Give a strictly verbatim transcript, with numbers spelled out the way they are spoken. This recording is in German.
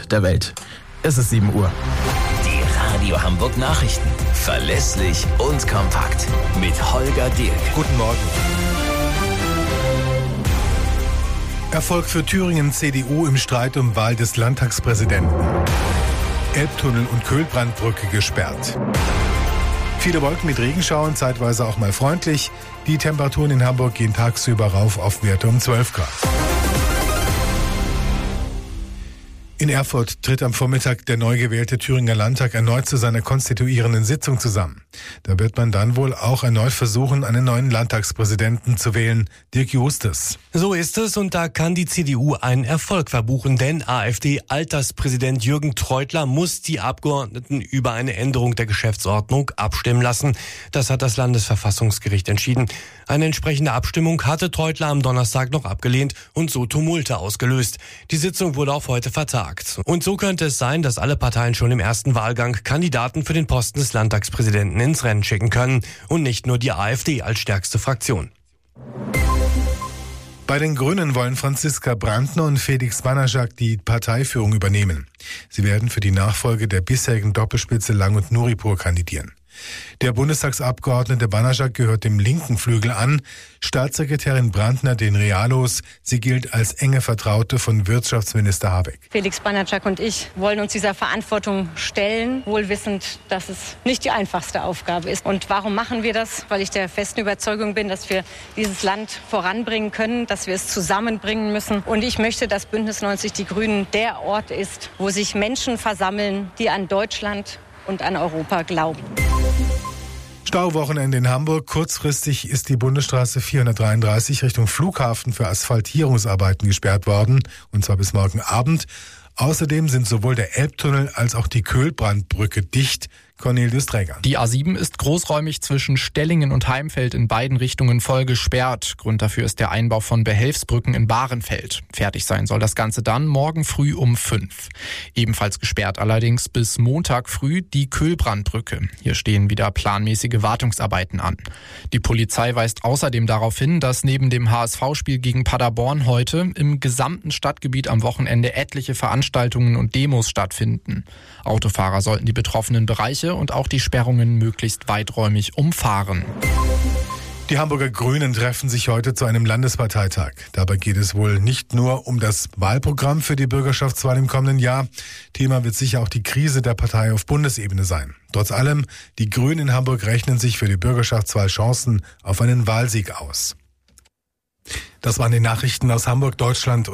Ort der Welt. Es ist sieben Uhr. Die Radio Hamburg Nachrichten. Verlässlich und kompakt. Mit Holger Dirk. Guten Morgen. Erfolg für Thüringen C D U im Streit um Wahl des Landtagspräsidenten. Elbtunnel und Köhlbrandbrücke gesperrt. Viele Wolken mit Regenschauern, zeitweise auch mal freundlich. Die Temperaturen in Hamburg gehen tagsüber rauf auf Werte um zwölf Grad. In Erfurt tritt am Vormittag der neu gewählte Thüringer Landtag erneut zu seiner konstituierenden Sitzung zusammen. Da wird man dann wohl auch erneut versuchen, einen neuen Landtagspräsidenten zu wählen, Dirk Justus. So ist es, und da kann die C D U einen Erfolg verbuchen, denn AfD-Alterspräsident Jürgen Treutler muss die Abgeordneten über eine Änderung der Geschäftsordnung abstimmen lassen. Das hat das Landesverfassungsgericht entschieden. Eine entsprechende Abstimmung hatte Treutler am Donnerstag noch abgelehnt und so Tumulte ausgelöst. Die Sitzung wurde auf heute vertagt. Und so könnte es sein, dass alle Parteien schon im ersten Wahlgang Kandidaten für den Posten des Landtagspräsidenten ins Rennen schicken können und nicht nur die AfD als stärkste Fraktion. Bei den Grünen wollen Franziska Brandner und Felix Banaszak die Parteiführung übernehmen. Sie werden für die Nachfolge der bisherigen Doppelspitze Lang und Nuripur kandidieren. Der Bundestagsabgeordnete Banaszak gehört dem linken Flügel an, Staatssekretärin Brandner den Realos. Sie gilt als enge Vertraute von Wirtschaftsminister Habeck. Felix Banaszak und ich wollen uns dieser Verantwortung stellen, wohl wissend, dass es nicht die einfachste Aufgabe ist. Und warum machen wir das? Weil ich der festen Überzeugung bin, dass wir dieses Land voranbringen können, dass wir es zusammenbringen müssen. Und ich möchte, dass Bündnis neunzig Die Grünen der Ort ist, wo sich Menschen versammeln, die an Deutschland und an Europa glauben. Stauwochenende in Hamburg. Kurzfristig ist die Bundesstraße vierhundertdreiunddreißig Richtung Flughafen für Asphaltierungsarbeiten gesperrt worden, und zwar bis morgen Abend. Außerdem sind sowohl der Elbtunnel als auch die Köhlbrandbrücke dicht. Cornelius Träger. Die A sieben ist großräumig zwischen Stellingen und Heimfeld in beiden Richtungen voll gesperrt. Grund dafür ist der Einbau von Behelfsbrücken in Bahrenfeld. Fertig sein soll das Ganze dann morgen früh um fünf. Ebenfalls gesperrt allerdings bis Montag früh die Köhlbrandbrücke. Hier stehen wieder planmäßige Wartungsarbeiten an. Die Polizei weist außerdem darauf hin, dass neben dem H S V-Spiel gegen Paderborn heute im gesamten Stadtgebiet am Wochenende etliche Veranstaltungen und Demos stattfinden. Autofahrer sollten die betroffenen Bereiche und auch die Sperrungen möglichst weiträumig umfahren. Die Hamburger Grünen treffen sich heute zu einem Landesparteitag. Dabei geht es wohl nicht nur um das Wahlprogramm für die Bürgerschaftswahl im kommenden Jahr. Thema wird sicher auch die Krise der Partei auf Bundesebene sein. Trotz allem, die Grünen in Hamburg rechnen sich für die Bürgerschaftswahl Chancen auf einen Wahlsieg aus. Das waren die Nachrichten aus Hamburg, Deutschland.